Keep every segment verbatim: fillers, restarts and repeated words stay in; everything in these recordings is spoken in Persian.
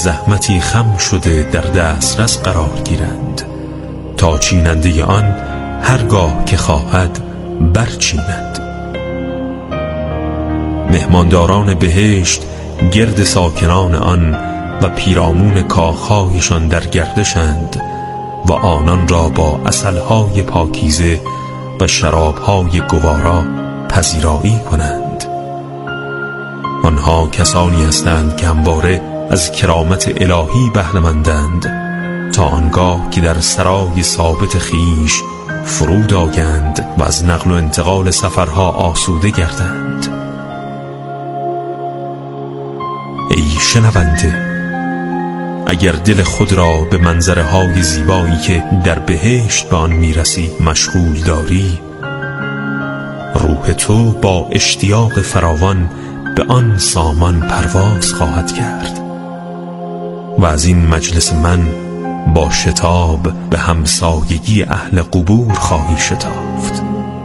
زحمتی خم شده در دسترس قرار گیرند تا چیننده آن هرگاه که خواهد برچیند. مهمانداران بهشت گرد ساکنان آن و پیرامون کاخهایشان در گردشند و آنان را با عسلهای پاکیزه و شرابهای گوارا پذیرایی کنند. آنها کسانی هستند که همواره از کرامت الهی بهره‌مندند تا آنگاه که در سرای ثابت خیش فرود آیند و از نقل و انتقال سفرها آسوده گردند. ای شنونده، اگر دل خود را به منظره های زیبایی که در بهشت به آن میرسی مشغول داری، روح تو با اشتیاق فراوان به آن سامان پرواز خواهد کرد و از این مجلس من با شتاب به همسایگی اهل قبور خواهی شتافت.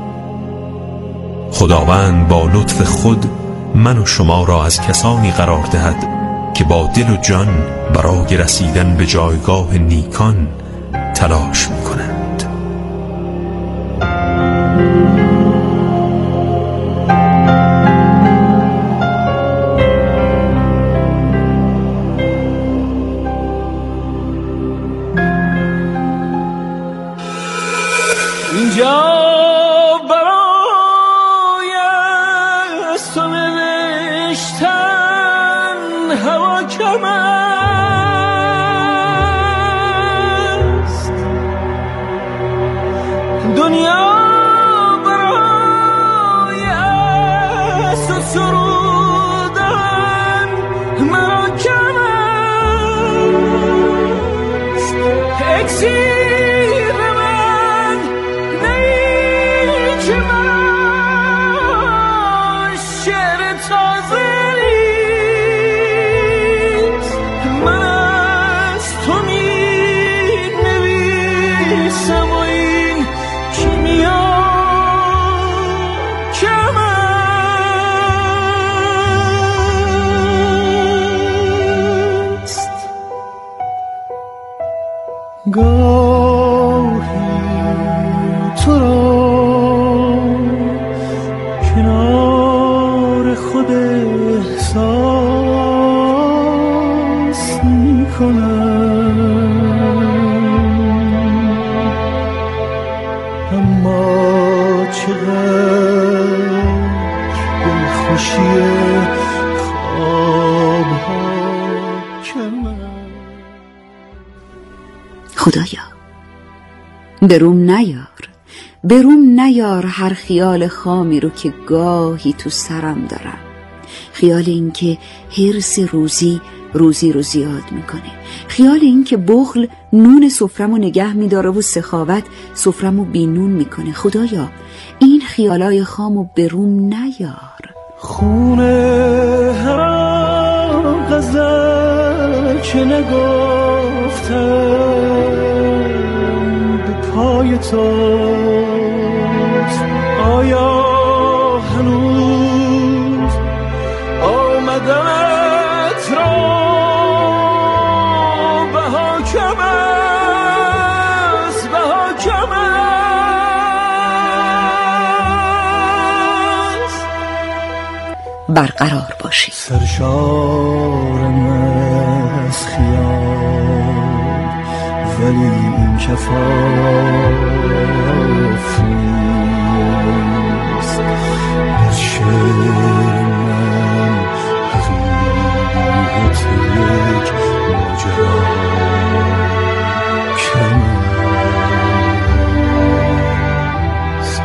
خداوند با لطف خود من و شما را از کسانی قرار دهد که با دل و جان برای رسیدن به جایگاه نیکان تلاش می‌کنند. اینجا برای است و نوشتن هوا کم است، دنیا برای است و سرودن مرا کم است. اکسیر گاهی تو را کنار خود احساس می کنم، اما چقدر دلخوشی خوابها کم است. خدایا بروم نیار، بروم نیار هر خیال خامی رو که گاهی تو سرم دارم. خیال این که حرص روزی روزی رو زیاد میکنه، خیال این که بخل نون سفرمو نگه میداره و سخاوت سفرمو بینون میکنه. خدایا این خیالای خامو بروم نیار. خونه هر غزل که نگفتم به پای توست، آیا هنوز آمدنت را بها کم است، بها کم است. برقرار باشی. سرشارم از خیال ولی این کفاف نیست. از شعر من حقیقت یک ماجرا کم است.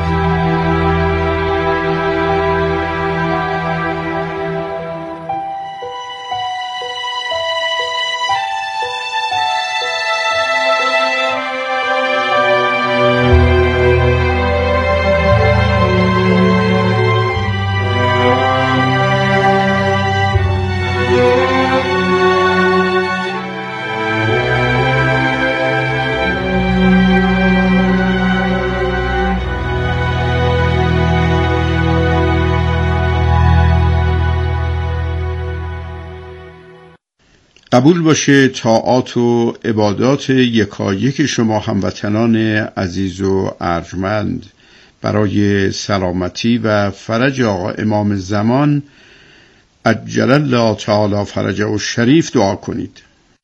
قبول باشه طاعات و عبادات یکایک شما هموطنان عزیز و ارجمند برای سلامتی و فرج آقا امام زمان عجل الله تعالی فرجه و شریف دعا کنید.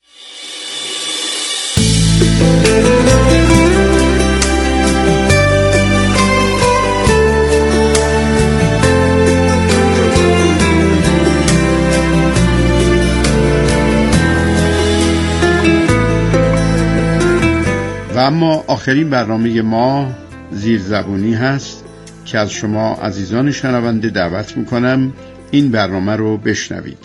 و اما آخرین برنامه ما زیرزبونی هست که از شما عزیزان شنونده دعوت میکنم این برنامه رو بشنوید.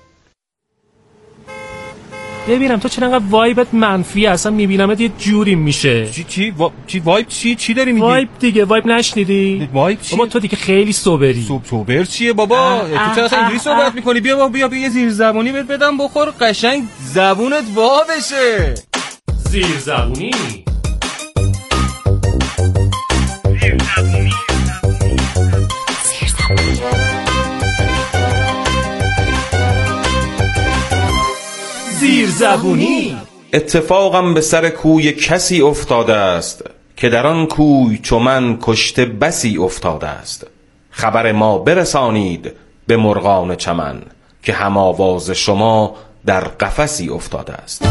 ببینم تو چرا انقدر وایبت منفیه؟ اصلا میبینمت یه جوری میشه. چی چی وا... چی وایب چی چی داری میگی؟ وایب دیگه، وایب نشنیدی؟ وایب چی؟ بابا تو دیگه خیلی سوبری. سوب سوبر چیه بابا؟ اه تو چرا اصلا انگلیسی صحبت میکنی؟ بیا بابا بیا, بیا یه زیر زبونی بهت بدم بخور قشنگ زبونت وا بشه. زیر زبونی. زیر زبونی. اتفاقم به سر کوی کسی افتاده است که در آن کوی چو من کشته بسی افتاده است. خبر ما برسانید به مرغان چمن که هم آواز شما در قفسی افتاده است.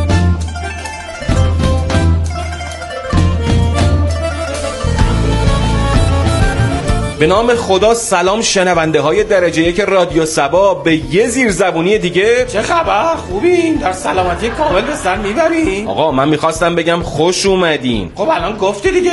به نام خدا سلام شنونده های درجه یک رادیو سبا به یه زیرزبونی دیگه. چه خبر؟ خوبین؟ در سلامتی کامل به سر میبرین؟ آقا من میخواستم بگم خوش اومدین. خب الان گفتی دیگه.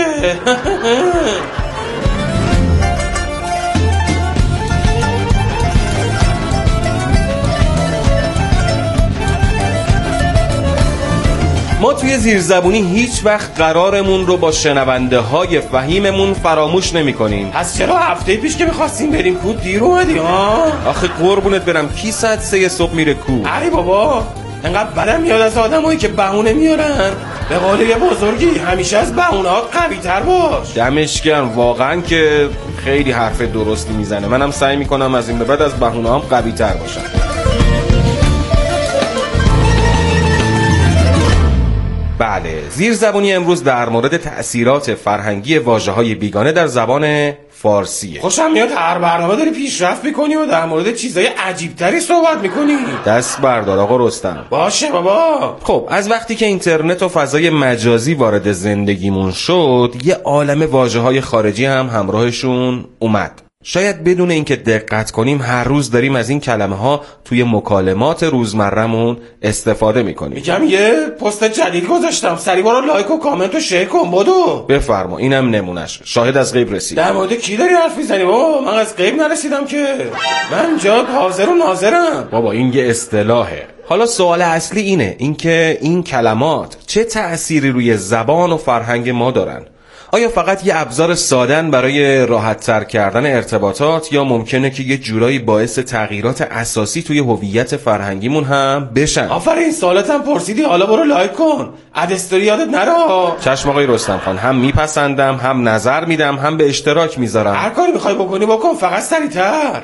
ما توی زیرزبونی هیچ وقت قرارمون رو با شنونده های فهیممون فراموش نمی کنیم. پس چرا هفته پیش که میخواستیم بریم کو دیر اومدی ها؟ آخه قربونت برم کی ساعت سه صبح میره کو؟ ای بابا انقدر بدم میاد از آدمایی که بهونه میارن. به قول یه بزرگی همیشه از بهونه‌هات قوی تر باش. دمش گرم، واقعا که خیلی حرف درستی میزنه. منم سعی میکنم از این به بعد از بهونه‌هام قوی تر باشم. بله، زیرزبونی امروز در مورد تأثیرات فرهنگی واژه‌های بیگانه در زبان فارسیه. خوشم میاد هر برنامه داری پیشرفت میکنی و در مورد چیزای عجیبتری صحبت میکنی. دست بردار آقا رستم. باشه بابا. خب از وقتی که اینترنت و فضای مجازی وارد زندگیمون شد، یه عالمه واژه‌های خارجی هم همراهشون اومد. شاید بدون اینکه دقت کنیم هر روز داریم از این کلمه ها توی مکالمات روزمره‌مون استفاده میکنیم. میگم یه پست جدید گذاشتم، سریع برو لایک و کامنت و شیر کن بدو. بفرما، اینم نمونش. شاهد از غیب رسید. در مورد کی داری حرف میزنی بابا؟ من از غیب نرسیدم که. من جا حاضر و ناظرم. بابا این یه اصطلاحه. حالا سوال اصلی اینه، اینکه این کلمات چه تأثیری روی زبان و فرهنگ ما دارن؟ آیا فقط یه ابزار سادن برای راحت تر کردن ارتباطات یا ممکنه که یه جورایی باعث تغییرات اساسی توی هویت فرهنگیمون هم بشن؟ آفرین، سوالتم پرسیدی، حالا برو لایک کن. اد استوری یادت نره. چشم آقای رستم خان، هم میپسندم، هم نظر میدم، هم به اشتراک میذارم. هر کاری میخوای بکنی بکن، فقط سریعتر.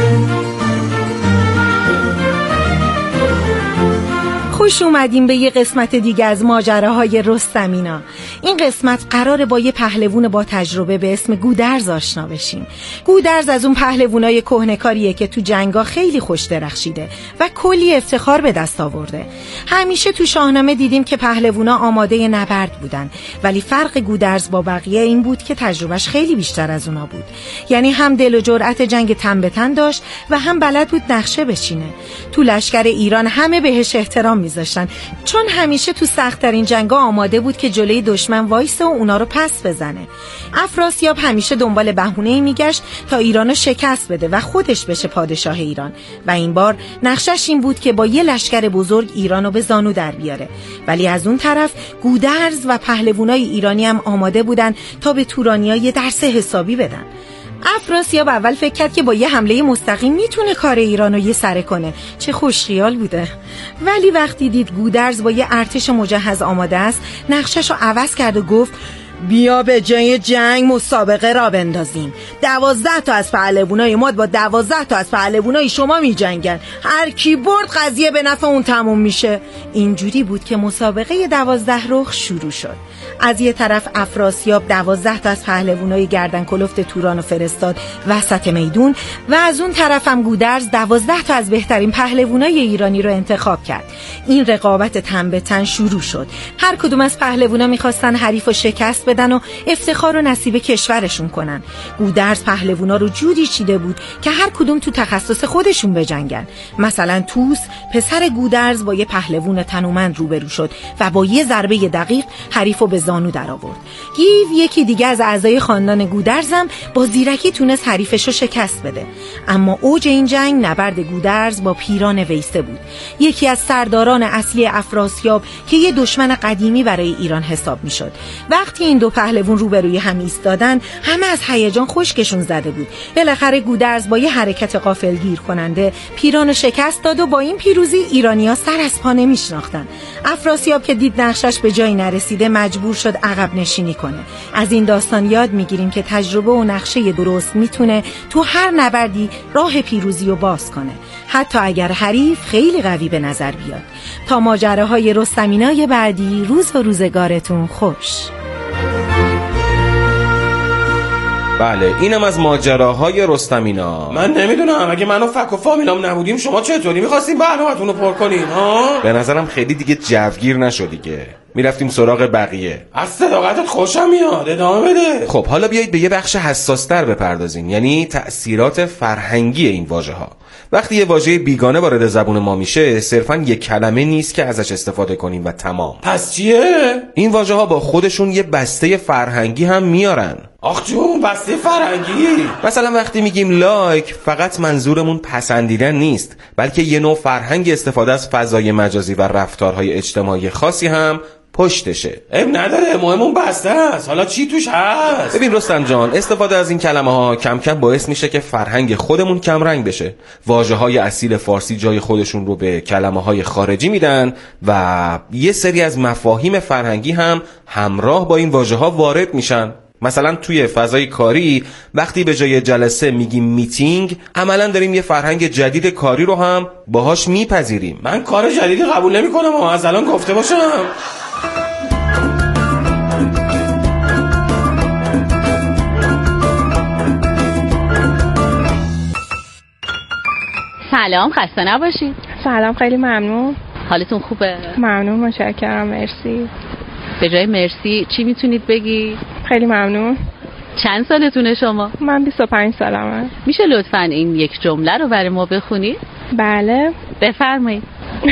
خوش اومدیم به یه قسمت دیگه از ماجراهای رستمینا. این قسمت قراره با یه پهلوون با تجربه به اسم گودرز آشنا بشیم. گودرز از اون پهلوونای کهنه‌کاریه که تو جنگا خیلی خوش درخشیده و کلی افتخار به دست آورده. همیشه تو شاهنامه دیدیم که پهلوونا آماده نبرد بودن، ولی فرق گودرز با بقیه این بود که تجربهش خیلی بیشتر از اونا بود. یعنی هم دل و جرأت جنگ تن به تن داشت و هم بلد بود نقشه بچینه. تو لشکر ایران همه بهش احترام میذاشتن، چون همیشه تو سخت‌ترین جنگا آماده بود که جلوی دشمن وایسه و اونا رو پس بزنه. افراسیاب همیشه دنبال بهونه‌ای میگشت تا ایرانو شکست بده و خودش بشه پادشاه ایران، و این بار نقشش این بود که با یه لشکر بزرگ ایرانو به زانو در بیاره. ولی از اون طرف گودرز و پهلوانای ایرانی هم آماده بودن تا به تورانیا یه درس حسابی بدن. افراسیاب اول فکر کرد که با یه حمله مستقیم میتونه کار ایرانو یه سره کنه. چه خوشخیال بوده. ولی وقتی دید گودرز با یه ارتش مجهز آماده است، نقشش رو عوض کرد و گفت بیا به جای جنگ مسابقه را بندازیم. دوازده تا از پهلوانای ما با دوازده تا از پهلوانای شما می جنگن. هر کی برد قضیه به نفع اون تموم میشه. اینجوری بود که مسابقه دوازده رخ شروع شد. از یه طرف افراسیاب دوازده تا از پهلوانای گردن کلفت تورانو فرستاد وسط میدون و از اون طرف هم گودرز دوازده تا از بهترین پهلوانای ایرانی رو انتخاب کرد. این رقابت تن به تن شروع شد. هر کدوم از پهلوانا میخواستن حریفو شکست بدن و افتخار و نصیب کشورشون کنن. گودرز پهلوانا رو جوری چیده بود که هر کدوم تو تخصص خودشون بجنگن. مثلا توس پسر گودرز با یه پهلوان تنومند روبرو شد و با یه ضربه دقیق حریفو به زانو در آورد. گیو یکی دیگه از اعضای خاندان گودرزم با زیرکی تونست حریفشو شکست بده. اما اوج این جنگ نبرد گودرز با پیران ویسه بود، یکی از سرداران اصلی افراسیاب که یه دشمن قدیمی برای ایران حساب میشد. وقتی این دو پهلوان روبروی هم ایستادن همه از هیجان خشکشون زده بود. بالاخره گودرز با یه حرکت غافلگیر کننده پیرانو شکست داد و با این پیروزی ایرانی‌ها سر از پا نمیشناختن. افراسیاب که دید نقشش به جایی نرسیده مجبور شد عقب نشینی کنه. از این داستان یاد میگیریم که تجربه و نقشه درست میتونه تو هر نبردی راه پیروزی رو باز کنه، حتی اگر حریف خیلی قوی به نظر بیاد. تا ماجراهای رستمینای بعدی، روز و روزگارتون خوش. بله اینم از ماجراهای رستمینا. من نمیدونم اگه من و فک و فامیلام نبودیم شما چطوری میخواستیم برنامه‌تون رو پر کنین ها؟ به نظرم خیلی دیگه جوگیر نشد دیگه. میرفتیم سراغ بقیه. از صداقتت خوشم میاد، ادامه بده. خب حالا بیایید به یه بخش حساس‌تر بپردازیم، یعنی تأثیرات فرهنگی این واژه‌ها. وقتی یه واژه بیگانه وارد زبون ما میشه صرفاً یک کلمه نیست که ازش استفاده کنیم و تمام. پس چیه؟ این واژه‌ها با خودشون یه بسته فرهنگی هم میارن. آخ جون، بسته فرهنگی. مثلا وقتی میگیم لایک فقط منظورمون پسندیدن نیست، بلکه یه نوع فرهنگ استفاده از فضای مجازی و رفتارهای اجتماعی خاصی هم پشتشه. اب نداره، مهمون بسته است. حالا چی توش هست؟ ببین رستم جان، استفاده از این کلمه ها کم کم باعث میشه که فرهنگ خودمون کم رنگ بشه. واژه های اصیل فارسی جای خودشون رو به کلمه های خارجی میدن و یه سری از مفاهیم فرهنگی هم همراه با این واژه ها وارد میشن. مثلا توی فضای کاری وقتی به جای جلسه میگیم میتینگ، عملا داریم یه فرهنگ جدید کاری رو هم باهاش میپذیریم. من کار جدیدی قبول نمیکنم و از الان گفته باشم. سلام، خسته نباشید. سلام، خیلی ممنون. حالتون خوبه؟ ممنون، متشکرم، مرسی. به جای مرسی چی میتونید بگی؟ خیلی ممنون. چند سالتونه شما؟ من بیست و پنج سالمه. میشه لطفاً این یک جمله رو برای ما بخونید؟ بله. بفرمایید.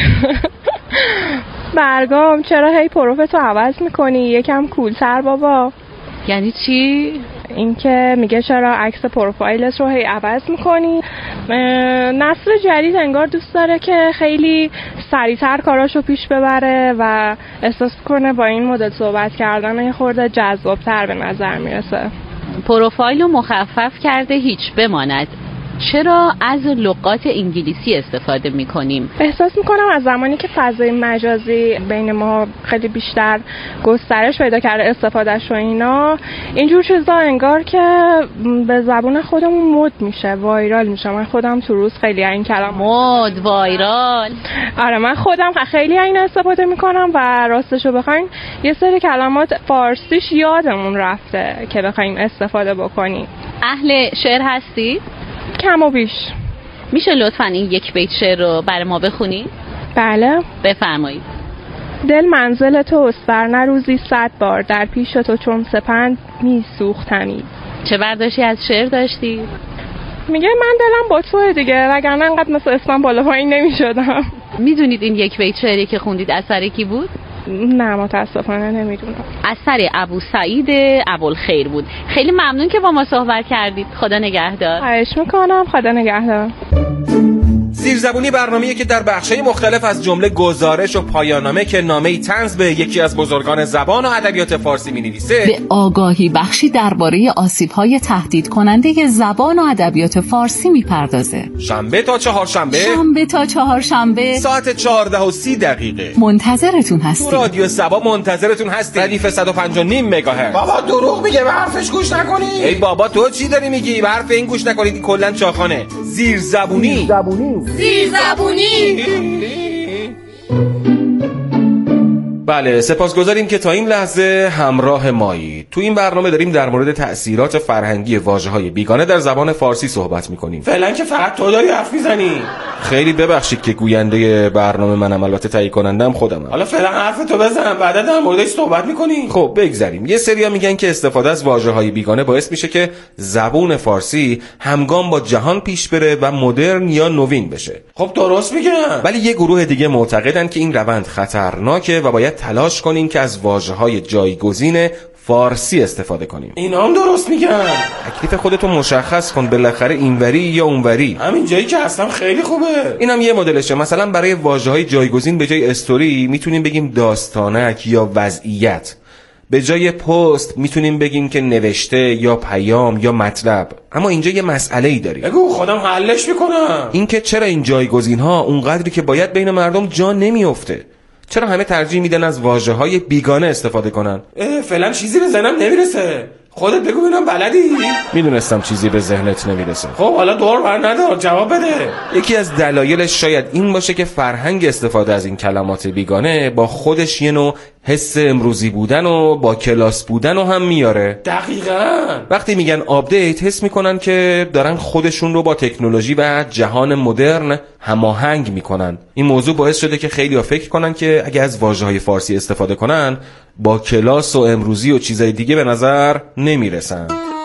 برگام چرا هی پروفتو عوض میکنی؟ یکم کولتر بابا. یعنی چی؟ این که میگه چرا عکس پروفایلت رو هی عوض میکنی. نسل جدید انگار دوست داره که خیلی سریعتر کاراشو پیش ببره و احساس کنه با این مدل صحبت کردن یه خورده جذابتر به نظر میرسه. پروفایل رو مخفف کرده هیچ بماند. چرا از لغات انگلیسی استفاده میکنیم؟ احساس میکنم از زمانی که فضای مجازی بین ما خیلی بیشتر گسترش پیدا کرده استفادهش و اینا، اینجور چیزا انگار که به زبون خودمون مد میشه، وایرال میشه. من خودم تو روز خیلی این کلام مد وایرال. آره من خودم خیلی این استفاده میکنم و راستشو بخواین یه سری کلمات فارسیش یادمون رفته که بخوایم استفاده بکنیم. اهل شعر هستی؟ کم و بیش. میشه لطفاً این یک بیت شعر رو برای ما بخونی؟ بله. بفرمایید. دل منزل تو استر نه روزی صد بار در پیش تو چون سپند می سوختمی. چه برداشتی از شعر داشتی؟ میگه من دلم با توه دیگه، وگرنه انقدر مثل اسمم بالا پایین نمیشدم. میدونید این یک بیت شعری که خوندید اثر کی بود؟ نه متاسفانه نمیدونم. اثر ابو سعید ابوالخیر بود. خیلی ممنون که با ما صحبت کردید. خدا نگهدار. خواهش میکنم. خدا نگهدار. زیرزبونی برنامه‌ایه که در بخش‌های مختلف از جمله گزارش و پایان‌نامه که نامه‌ای طنز به یکی از بزرگان زبان و ادبیات فارسی می‌نویسه، به آگاهی بخشی درباره آسیب‌های تهدید کننده زبان و ادبیات فارسی می‌پردازه. شنبه تا چهارشنبه شنبه تا چهارشنبه ساعت چهارده و سی دقیقه منتظرتون هستیم. تو رادیو سبا منتظرتون هستیم. ردیف صد و پنج و نیم مگاهرتز. بابا دروغ میگه، به حرفش گوش نکنی. ای بابا تو چی داری میگی؟ به حرف این گوش نکنید، کلا چاخانه. زیرزبونی زیرزبونی زیرزبونی. بله، سپاسگزاریم که تا این لحظه همراه مایی. تو این برنامه داریم در مورد تأثیرات فرهنگی واژه‌های بیگانه در زبان فارسی صحبت می‌کنیم. فعلا که فقط تو داری حرف میزنی. خیلی ببخشید که گوینده برنامه منم، البته تهیه کنندم خودمم. حالا فعلا حرف تو بزن، بعدا در موردش صحبت می‌کنی. خب بگذریم. یه سریا میگن که استفاده از واژه‌های بیگانه باعث میشه که زبان فارسی همگام با جهان پیش بره و مدرن یا نوین بشه. خب درست میگن. ولی یه گروه دیگه معتقدن که این روند خطرناکه و باید تلاش کنیم که از واژه‌های جایگزین فارسی استفاده کنیم. اینا هم درست میگن. تکلیف خودتو مشخص کن، بالاخره اینوری یا اونوری. همین جایی که هستم خیلی خوبه. اینم یه مدلشه. مثلا برای واژه‌های جایگزین به جای استوری میتونیم بگیم داستانک یا وضعیت. به جای پست میتونیم بگیم که نوشته یا پیام یا مطلب. اما اینجا یه مسئله‌ای داریم. بگو خودم حلش میکنم. اینکه چرا این جایگزین‌ها اونقدری که باید بین مردم جا نمیفته؟ چرا همه ترجیح میدن از واژه‌های بیگانه استفاده کنن؟ فعلا چیزی به ذهنم نمیرسه. خودت بگو ببینم بلدی؟ میدونستم چیزی به ذهنت نمیرسه. خب حالا دور بر ندار، جواب بده. یکی از دلایلش شاید این باشه که فرهنگ استفاده از این کلمات بیگانه با خودش یه نوع حس امروزی بودن و با کلاس بودن رو هم میاره. دقیقاً. وقتی میگن آپدیت حس میکنن که دارن خودشون رو با تکنولوژی و جهان مدرن هماهنگ میکنن. این موضوع باعث شده که خیلی‌ها فکر کنن که اگه از واژه‌های فارسی استفاده کنن با کلاس و امروزی و چیزای دیگه به نظر نمیرسن.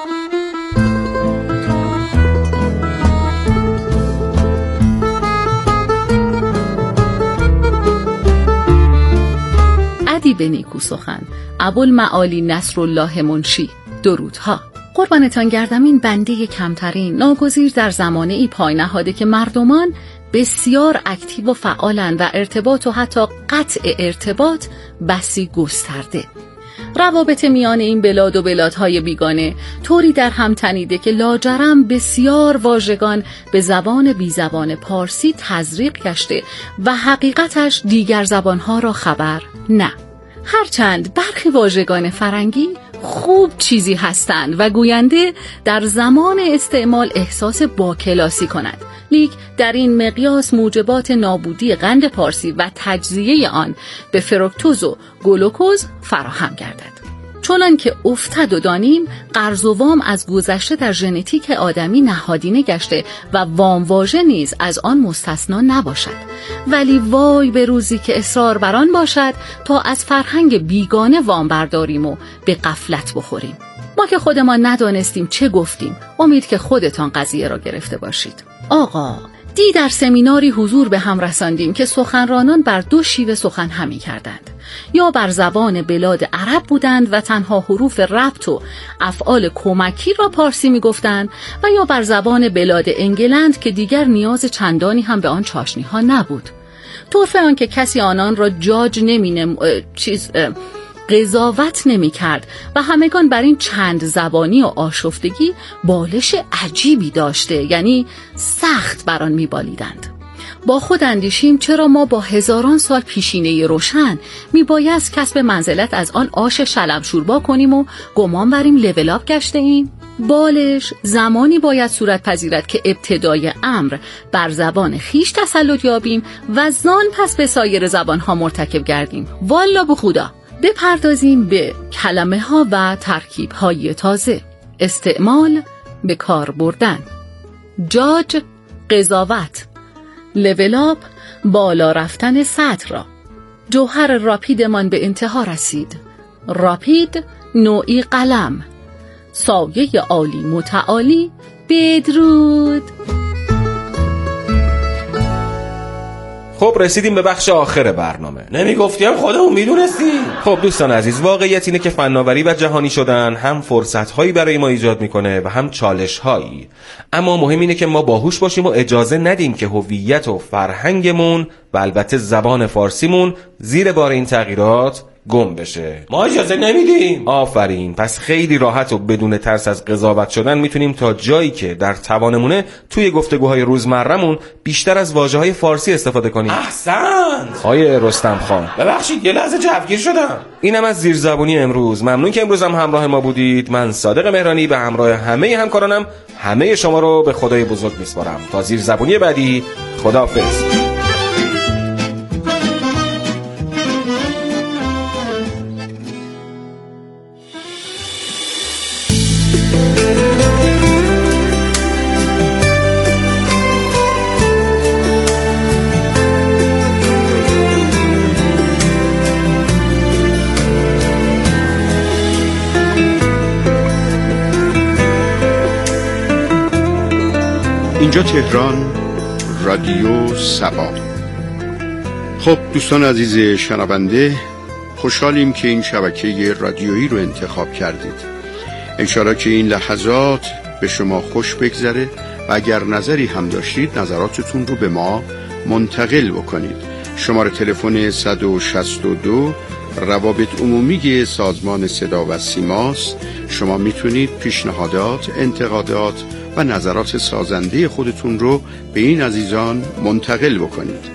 ادیب نیکو سخن، ابوالمعالی نصرالله منشی. درودها. قربانتان گردم. این بنده کمترین ناگزیر در زمانه ای پای نهاده که مردمان بسیار اکتیو و فعالن و ارتباط و حتی قطع ارتباط بسی گسترده. روابط میان این بلاد و بلادهای بیگانه طوری در هم تنیده که لاجرم بسیار واژگان به زبان بی زبان پارسی تزریق گشته و حقیقتش دیگر زبانها را خبر نه. هرچند برخی واژگان فرنگی خوب چیزی هستند و گوینده در زمان استعمال احساس باکلاسی کند، لیک در این مقیاس موجبات نابودی قند پارسی و تجزیه آن به فرکتوز و گلوکوز فراهم گردد. چنان که افتد و دانیم قرض و وام از گذشته در ژنتیک آدمی نهادینه گشته و وام واژه نیز از آن مستثنا نباشد. ولی وای به روزی که اصرار بر آن باشد تا از فرهنگ بیگانه وام برداریم و به غفلت بخوریم. ما که خودمان ندانستیم چه گفتیم، امید که خودتان قضیه را گرفته باشید. آقا دی در سمیناری حضور به هم رساندیم که سخنرانان بر دو شیوه سخن همی کردند. یا بر زبان بلاد عرب بودند و تنها حروف ربط و افعال کمکی را پارسی می گفتند و یا بر زبان بلاد انگلند که دیگر نیاز چندانی هم به آن چاشنی ها نبود. طرفه آن که کسی آنان را جاج نمی نم... چیز قضاوت نمی کرد و همگان بر این چند زبانی و آشفتگی بالش عجیبی داشته، یعنی سخت بر آن می بالیدند. با خود اندیشیم چرا ما با هزاران سال پیشینه روشن می بایست کسب منزلت از آن آش شلم شوربا کنیم و گمان بریم لول اپ گشته ایم؟ بالش زمانی باید صورت پذیرد که ابتدای امر بر زبان خیش تسلط یابیم و زان پس به سایر زبان ها مرتکب گردیم. والا به خدا. بپردازیم به کلمه ها و ترکیب های تازه. استعمال، به کار بردن. جاج، قضاوت. لول اپ، بالا رفتن سطح را. جوهر راپیدمان به انتها رسید. راپید، نوعی قلم. سایه عالی متعالی، بدرود. خب رسیدیم به بخش آخر برنامه. نمیگفتیم خودمون میدونستیم. خب دوستان عزیز، واقعیت اینه که فناوری و جهانی شدن هم فرصت‌هایی برای ما ایجاد میکنه و هم چالش‌هایی. اما مهم اینه که ما باهوش باشیم و اجازه ندیم که هویت و فرهنگمون و البته زبان فارسیمون زیر بار این تغییرات گم بشه. ما اجازه نمیدیم. آفرین. پس خیلی راحت و بدون ترس از قضاوت شدن میتونیم تا جایی که در توانمونه توی گفتگوهای روزمره‌مون بیشتر از واژه‌های فارسی استفاده کنیم. احسنت آیه رستم خان. ببخشید یه لحظه جوگیر شدم. اینم از زیرزبونی امروز. ممنون که امروز هم همراه ما بودید. من صادق مهرانی به همراه همه همکارانم همه شما رو به خدای بزرگ میسپارم. تا زیرزبونی بعدی، خداحافظ. اینجا تهران، رادیو سبا. خب دوستان عزیز شنونده، خوشحالیم که این شبکه رادیویی رو انتخاب کردید. انشاءالله که این لحظات به شما خوش بگذره و اگر نظری هم داشتید نظراتتون رو به ما منتقل بکنید. شماره تلفن صد و شصت و دو روابط عمومی سازمان صدا و سیماست. شما میتونید پیشنهادات، انتقادات و نظرات سازنده خودتون رو به این عزیزان منتقل بکنید.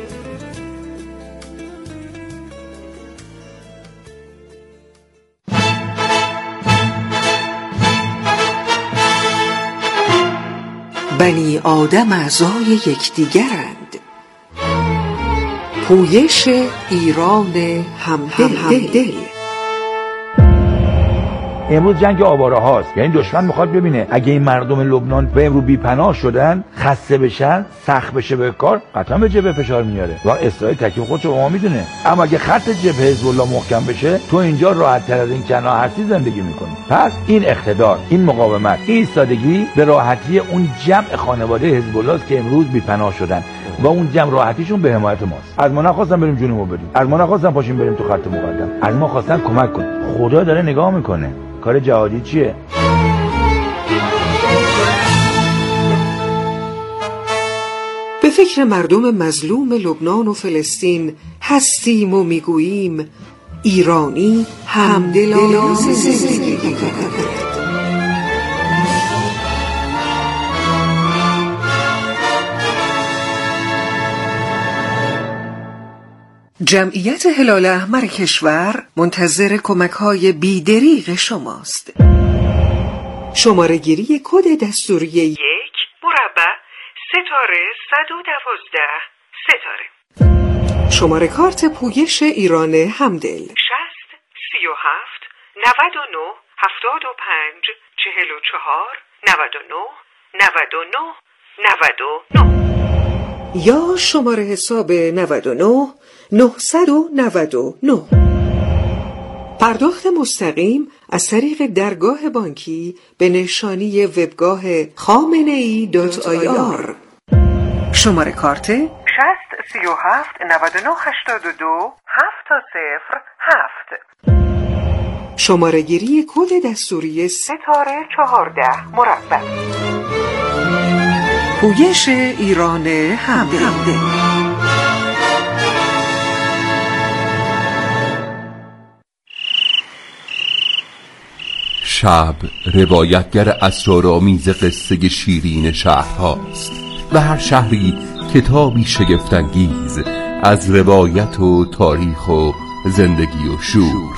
بنی آدم اعضای یکدیگرند. پویش ایران همدل. امروز جنگ آواره هاست، یعنی دشمن میخواد ببینه اگه این مردم لبنان به امروز بی پناه شدن، خسته بشن، سخت بشه به کار، قطعا به جبهه فشار میاره و اسرائیل تکلیف خودشو به ما میدونه. اما اگه خط جبهه حزب الله محکم بشه، تو اینجا راحت تر از این کنار هستی زندگی میکنی. پس این اقتدار، این مقاومت، این ایستادگی به راحتی اون جمع خانواده حزب الله است که امروز بی پناه شدن و اون جمع راحتیشون به حمایت ماست. از ما نخواستن بریم جونمو بدیم، از ما نخواستن پاشیم بریم تو خط مقدم، از ما خواستن کمک کنیم. خدا داره نگاه میکنه. کار جهادی چیه؟ به فکر مردم مظلوم لبنان و فلسطین هستیم و میگوییم ایرانی همدلانه زندگی کند. جمعیت هلال احمر کشور منتظر کمک‌های بی‌دریغ شماست. شماره گیری کد دستوری یک مربع ستاره صد و دوازده ستاره. شماره کارت پویش ایران همدل شصت سی و هفت نود و نه هفتاد و پنج چهل و چهار نود و نه نود و نه نود و نه یا شماره حساب نود و نه نهصد و نود و نه. پرداخت مستقیم از طریق درگاه بانکی به نشانی وبگاه خامنه‌ای دات آی آر. شماره کارت شصت سی و هفت نود و نه هشتاد و دو هفت تا صفر هفت. شماره گیری کد دستوری ستاره چهارده مربع. پویش ایران همدل. شب روایتگر اسرارآمیز قصه شیرین شهرهاست و هر شهری کتابی شگفت‌انگیز از روایت و تاریخ و زندگی و شور.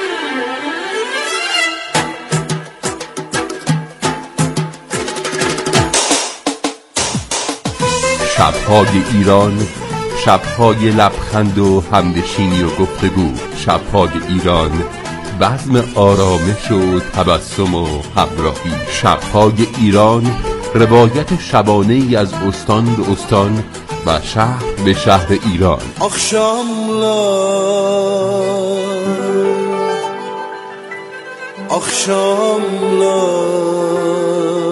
شب‌های ایران، شب‌های لبخند و همنشینی و گفتگو. شب‌های ایران، بزم آرامش و تبسم و همراهی. شب‌های ایران، روایت شبانه ای از استان به استان و شهر به شهر ایران. Akşamlar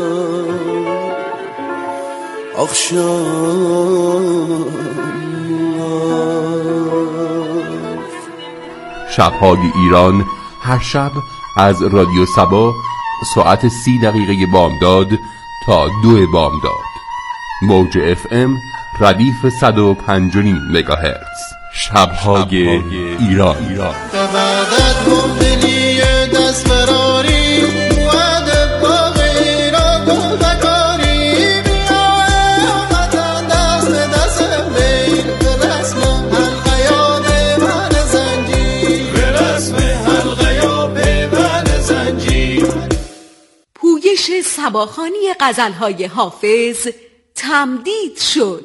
Akşamlar Akşamlar شب‌های ایران هر شب از رادیو سبا ساعت سی دقیقه بامداد تا دو بامداد. موج اف ام ردیف صد و پنج و نیم مگاهرتز. شب‌های ایران. پویش سباخوانی غزل‌های حافظ تمدید شد.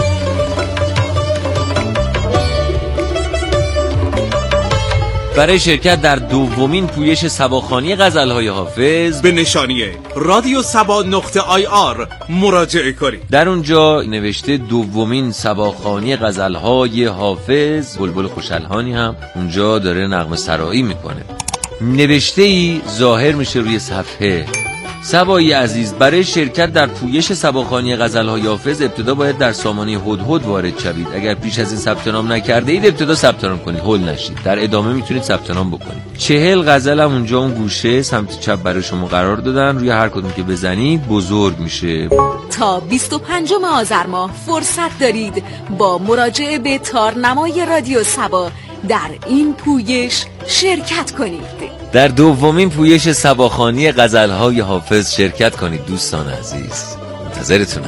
برای شرکت در دومین پویش سباخوانی غزل‌های حافظ به نشانیه رادیو سبا نقطه آی آر مراجعه کنید. در اونجا نوشته دومین سباخوانی غزل‌های حافظ. بلبل خوشالهانی هم اونجا داره نغمه سرایی میکنه. نوشته ای ظاهر میشه روی صفحه. سبایی عزیز، برای شرکت در پویش سباخوانی غزل‌های حافظ ابتدا باید در سامانه هدهد وارد شوید. اگر پیش از این ثبت نام نکرده اید ابتدا ثبت نام کنید، هول نشید. در ادامه میتونید ثبت نام بکنید. چهل غزل هم اونجا اون گوشه سمت چپ برای شما قرار دادن. روی هر کدوم که بزنید بزرگ میشه. تا بیست و پنجم آذر ماه فرصت دارید با مراجعه به تارنمای رادیو سبا در این پویش شرکت کنید. در دومین پویش سباخوانی غزل‌های حافظ شرکت کنید دوستان عزیز. منتظرتونم.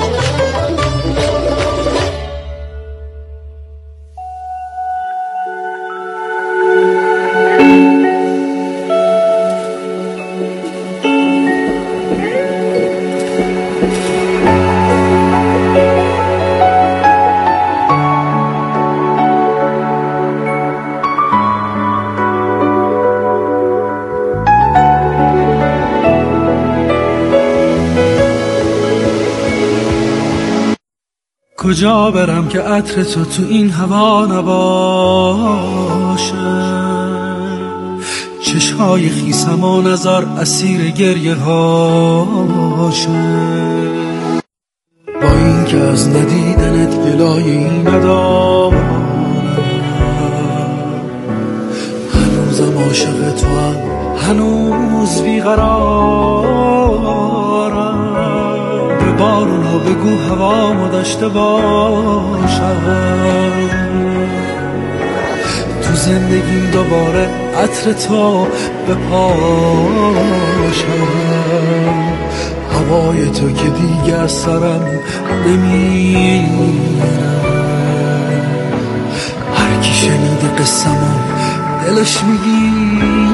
کجا برم که عطر تو تو این هوا نباشه؟ چشمای خیسم و نظر اسیر گریه هاشه. با این که از ندیدنت گلایی ندارم، هنوزم عاشق تو هم، هنوز بیقرارم. به بارونو بگو هوامو داشته باشم، تو زندگیم دوباره عطر تو بپاشم. هوای تو که دیگه از سرم نمیره. هر کی شنیده قصه‌مو دلش میگیره.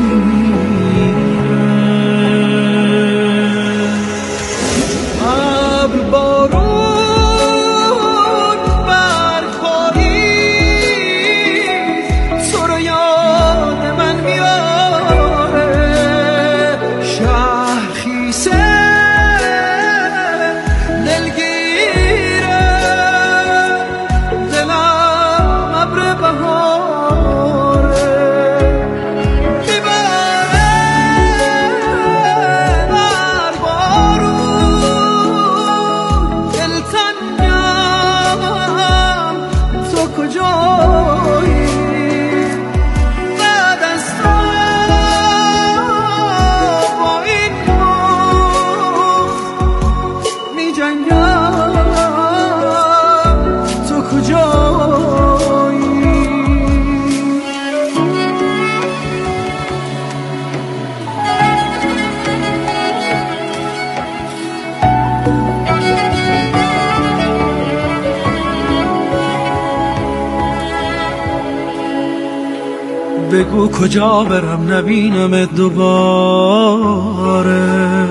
بگو کجا برم نبینم دوباره.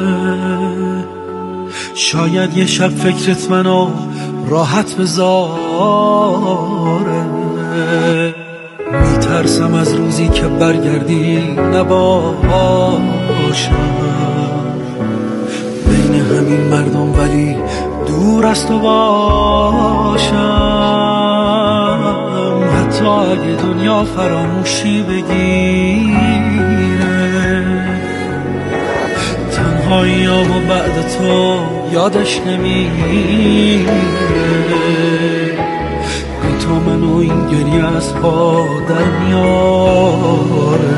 شاید یه شب فکرت منو راحت بذاره. میترسم از روزی که برگردی نباشم بین همین مردم، ولی دور از تو باشم. حتی اگه دنیا فراموشی بگیره، تنهاییامو بعد تو یادش نمیره. تو منو این گریه از پا در میاره.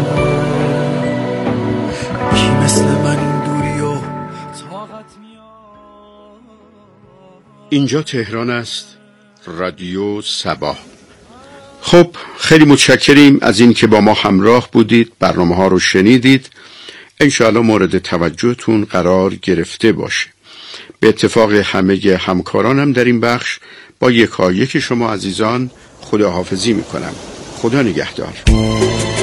کی مثل من این دوری و طاقت میاره. اینجا تهران است، رادیو صبا. خب خیلی متشکریم از این که با ما همراه بودید، برنامه ها رو شنیدید. انشاءالله مورد توجهتون قرار گرفته باشه. به اتفاق همه همکارانم در این بخش با یکایک شما عزیزان خداحافظی میکنم. خدا نگهدار.